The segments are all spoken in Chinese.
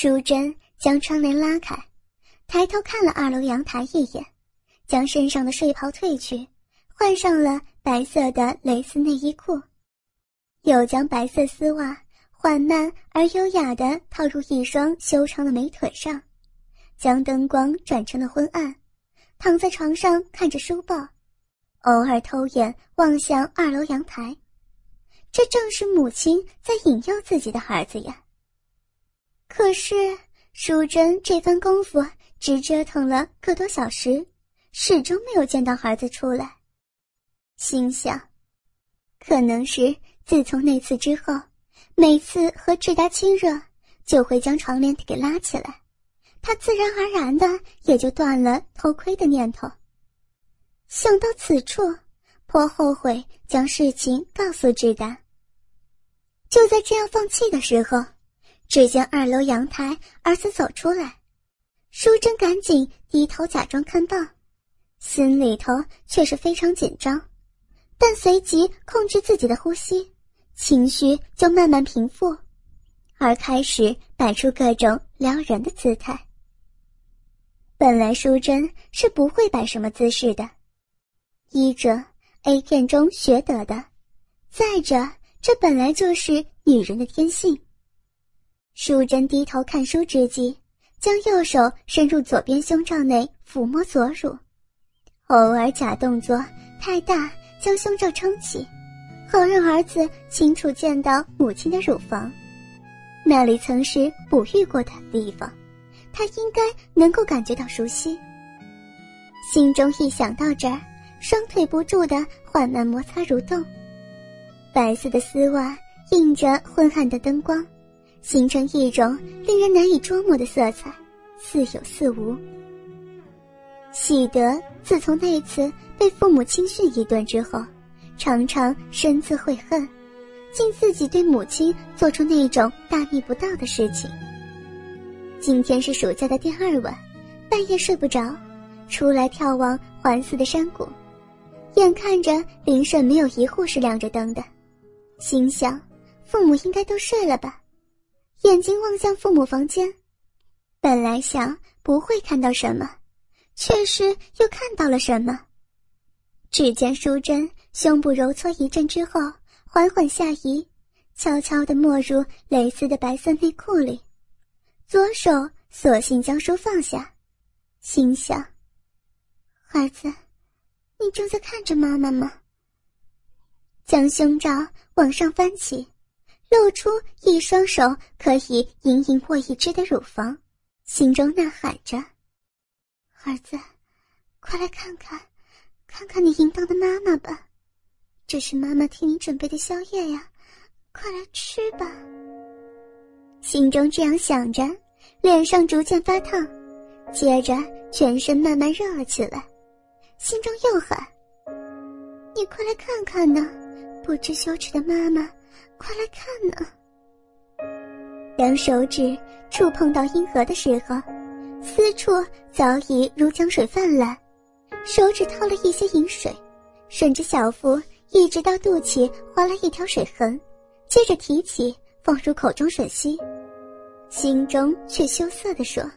淑珍将窗帘拉开，抬头看了2楼阳台一眼，将身上的睡袍褪去，换上了白色的蕾丝内衣裤，又将白色丝袜缓慢而优雅地套入一双修长的美腿上，将灯光转成了昏暗，躺在床上看着书报，偶尔偷眼望向2楼阳台。这正是母亲在引诱自己的儿子呀。可是淑珍这番功夫只折腾了个多小时，始终没有见到儿子出来。心想，可能是自从那次之后，每次和志达亲热就会将床帘给拉起来，他自然而然的也就断了偷窥的念头。想到此处，颇后悔将事情告诉志达。就在这样放弃的时候，只见2楼阳台儿子走出来，淑珍赶紧低头假装看报，心里头却是非常紧张，但随即控制自己的呼吸，情绪就慢慢平复，而开始摆出各种撩人的姿态。本来淑珍是不会摆什么姿势的，一者 A 片中学得的，再者这本来就是女人的天性。淑珍低头看书之际，将右手伸入左边胸罩内抚摸左乳，偶尔假动作太大，将胸罩撑起，好让儿子清楚见到母亲的乳房。那里曾是哺育过的地方，他应该能够感觉到熟悉。心中一想到这儿，双腿不住地缓慢摩擦蠕动，白色的丝袜映着昏暗的灯光，形成一种令人难以捉摸的色彩，似有似无。喜德自从那次被父母轻训一顿之后，常常深自悔恨，竟自己对母亲做出那种大逆不道的事情。今天是暑假的第2晚，半夜睡不着，出来眺望环寺的山谷，眼看着邻舍没有一户是亮着灯的，心想父母应该都睡了吧，眼睛望向父母房间，本来想不会看到什么，确实又看到了什么。只见淑珍胸部揉搓一阵之后，缓缓下移，悄悄地没入蕾丝的白色内裤里，左手索性将书放下，心想，儿子，你正在看着妈妈吗？将胸罩往上翻起，露出一双手可以隐隐握一只的乳房，心中呐喊着，儿子，快来看看，看看你淫荡的妈妈吧，这是妈妈替你准备的宵夜呀，快来吃吧。心中这样想着，脸上逐渐发烫，接着全身慢慢热了起来，心中又喊，你快来看看呢，不知羞耻的妈妈，快来看呢。当手指触碰到阴核的时候，私处早已如江水泛滥，手指掏了一些饮水，顺着小腹一直到肚脐划了一条水痕，接着提起放入口中吮吸，心中却羞涩地说，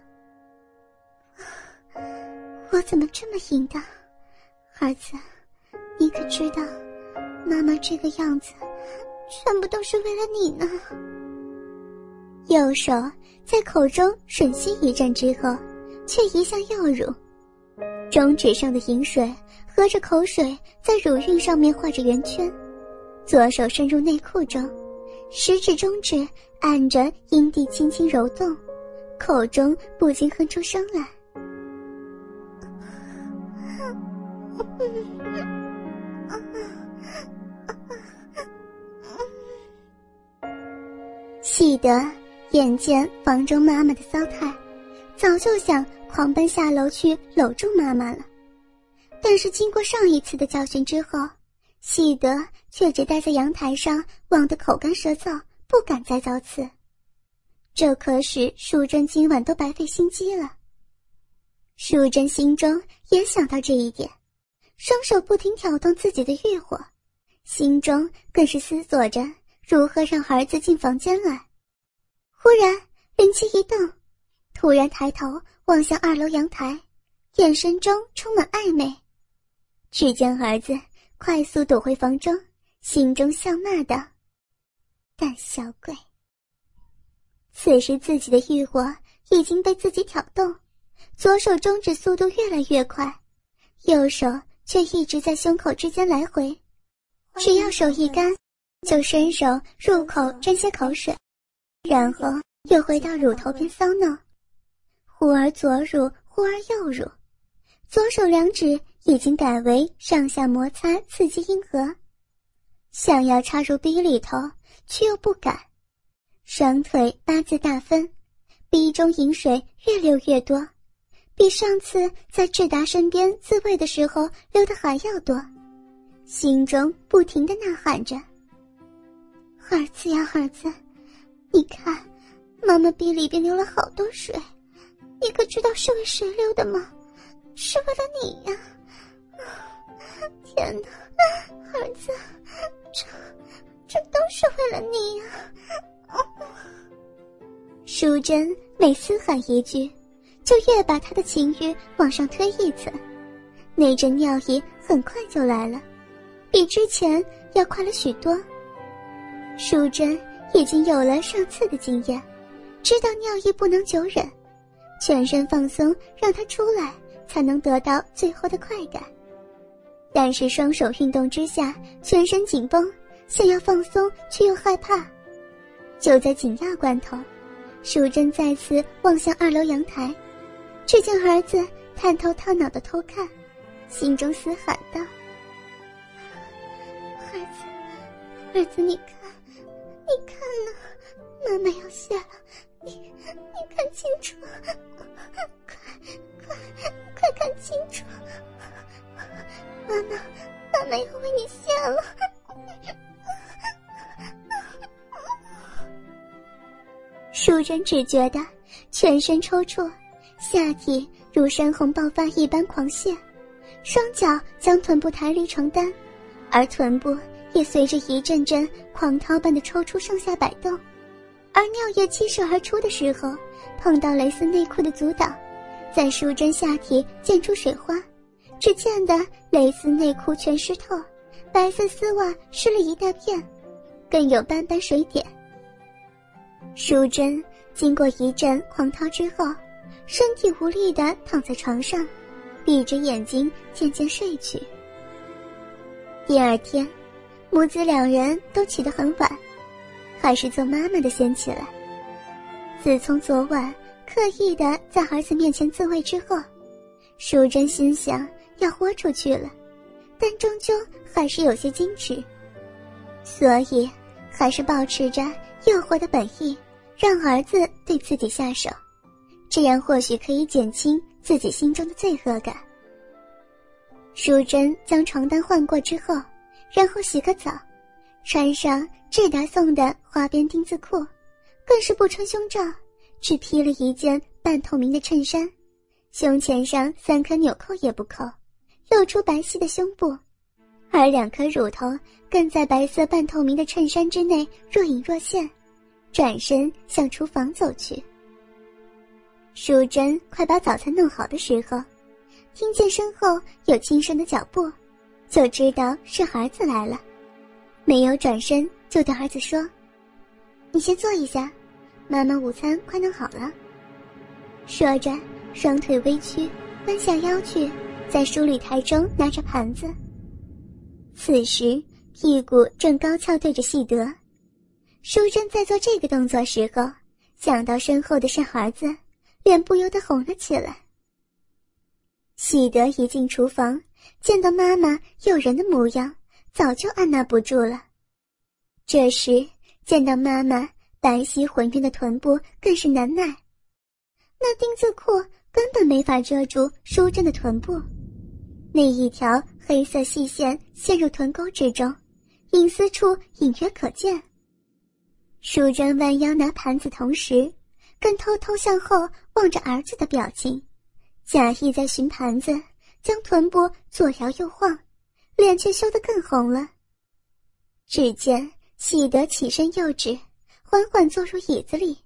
我怎么这么淫荡，儿子，你可知道妈妈这个样子全部都是为了你呢。右手在口中吮吸一阵之后，却移向右乳，中指上的饮水和着口水在乳晕上面画着圆圈，左手伸入内裤中，食指中指按着阴蒂轻轻揉动，口中不禁哼出声来。喜德眼见房中妈妈的骚态，早就想狂奔下楼去搂住妈妈了，但是经过上一次的教训之后，喜德却只待在阳台上望得口干舌燥，不敢再造次。这可使淑珍今晚都白费心机了。淑珍心中也想到这一点，双手不停挑动自己的欲火，心中更是思索着如何让儿子进房间来。忽然灵机一动，突然抬头望向2楼阳台，眼神中充满暧昧。只见儿子快速躲回房中，心中笑骂道：胆小鬼。此时自己的欲火已经被自己挑动，左手中指速度越来越快，右手却一直在胸口之间来回，只要手一干，就伸手入口沾些口水，然后又回到乳头边搔弄，忽而左乳，忽而右乳，左手2指已经改为上下摩擦刺激阴核，想要插入逼里头却又不敢，双腿8字大分，逼中饮水越流越多，比上次在志达身边自慰的时候流的还要多，心中不停地呐喊着：儿子呀儿子，你看妈妈逼里边流了好多水，你可知道是为谁流的吗？是为了你呀！天哪，儿子，这都是为了你呀！淑珍每嘶喊一句，就越把他的情欲往上推一层，那阵尿意很快就来了，比之前要快了许多。淑珍已经有了上次的经验，知道尿意不能久忍，全身放松让它出来，才能得到最后的快感。但是双手运动之下，全身紧绷，想要放松却又害怕。就在紧要关头，淑珍再次望向2楼阳台，只见儿子探头探脑的偷看，心中嘶喊道：儿子你看呢，妈妈要下了，你看清楚，快看清楚，妈妈要为你下了。淑珍只觉得全身抽搐，下体如山洪爆发一般狂泻，双脚将臀部抬离床单，而臀部也随着一阵阵狂涛般的抽搐上下摆动，而尿液激射而出的时候，碰到蕾丝内裤的阻挡，在淑珍下体溅出水花，只见得蕾丝内裤全湿透，白色丝袜湿了一大片，更有斑斑水点。淑珍经过一阵狂涛之后，身体无力地躺在床上，闭着眼睛渐渐睡去。第二天，母子2人都起得很晚，还是做妈妈的先起来。自从昨晚刻意地在儿子面前自慰之后，淑珍心想要豁出去了，但终究还是有些矜持，所以还是保持着诱惑的本意，让儿子对自己下手，这样或许可以减轻自己心中的罪恶感。淑珍将床单换过之后，然后洗个澡，穿上志达送的花边丁字裤，更是不穿胸罩，只披了一件半透明的衬衫，胸前上3颗纽扣也不扣，露出白皙的胸部，而2颗乳头更在白色半透明的衬衫之内若隐若现，转身向厨房走去。淑珍快把早餐弄好的时候，听见身后有轻声的脚步，就知道是儿子来了，没有转身就对儿子说：你先坐一下，妈妈午餐快弄好了。说着双腿微曲，弯下腰去，在梳理台中拿着盘子。此时屁股正高翘对着喜德，淑珍在做这个动作时候，想到身后的是儿子，脸不由得红了起来。喜德一进厨房，见到妈妈诱人的模样，早就按捺不住了。这时见到妈妈白皙浑圆的臀部，更是难耐，那丁字裤根本没法遮住淑珍的臀部，那一条黑色细线陷入臀沟之中，隐私处隐约可见。淑珍弯腰拿盘子，同时更偷偷向后望着儿子的表情，假意在寻盘子，将臀部左摇右晃，脸却羞得更红了。只见喜德起身右指，缓缓坐入椅子里，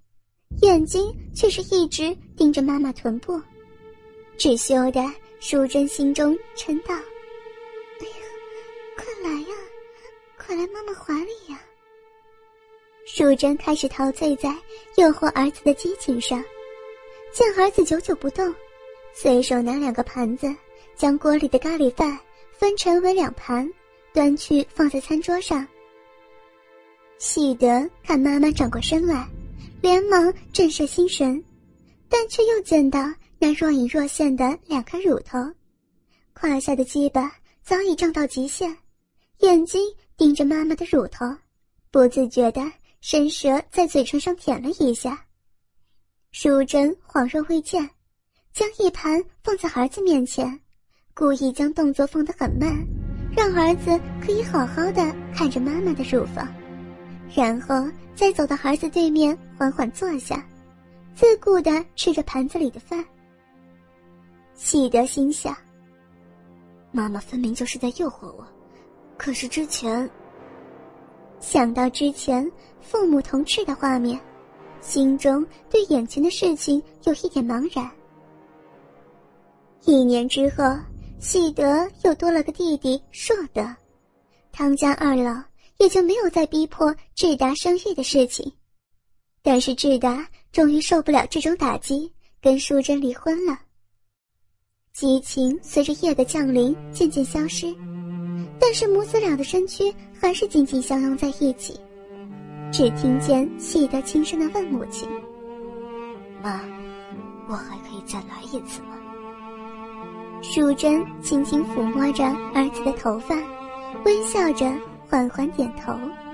眼睛却是一直盯着妈妈臀部，只羞的淑珍心中嗔道：“哎呀，快来呀，快来妈妈怀里呀！”淑珍开始陶醉在诱惑儿子的激情上，见儿子久久不动，随手拿2个盘子，将锅里的咖喱饭分成为2盘，端去放在餐桌上。喜德看妈妈转过身来，连忙震慑心神，但却又见到那若隐若现的2颗乳头，胯下的鸡巴早已胀到极限，眼睛盯着妈妈的乳头，不自觉地伸舌在嘴唇上舔了一下。淑珍恍若未见，将一盘放在儿子面前，故意将动作放得很慢，让儿子可以好好的看着妈妈的乳房，然后再走到儿子对面缓缓坐下，自顾地吃着盘子里的饭。喜德心想，妈妈分明就是在诱惑我，可是之前……想到之前父母同吃的画面，心中对眼前的事情有一点茫然。1年之后，喜德又多了个弟弟硕德，汤家2老也就没有再逼迫志达生育的事情。但是志达终于受不了这种打击，跟淑珍离婚了。激情随着夜的降临渐渐消失，但是母子俩的身躯还是紧紧相拥在一起。只听见喜德轻声地问母亲：“妈，我还可以再来一次吗？”淑珍轻轻抚摸着儿子的头发，微笑着缓缓点头。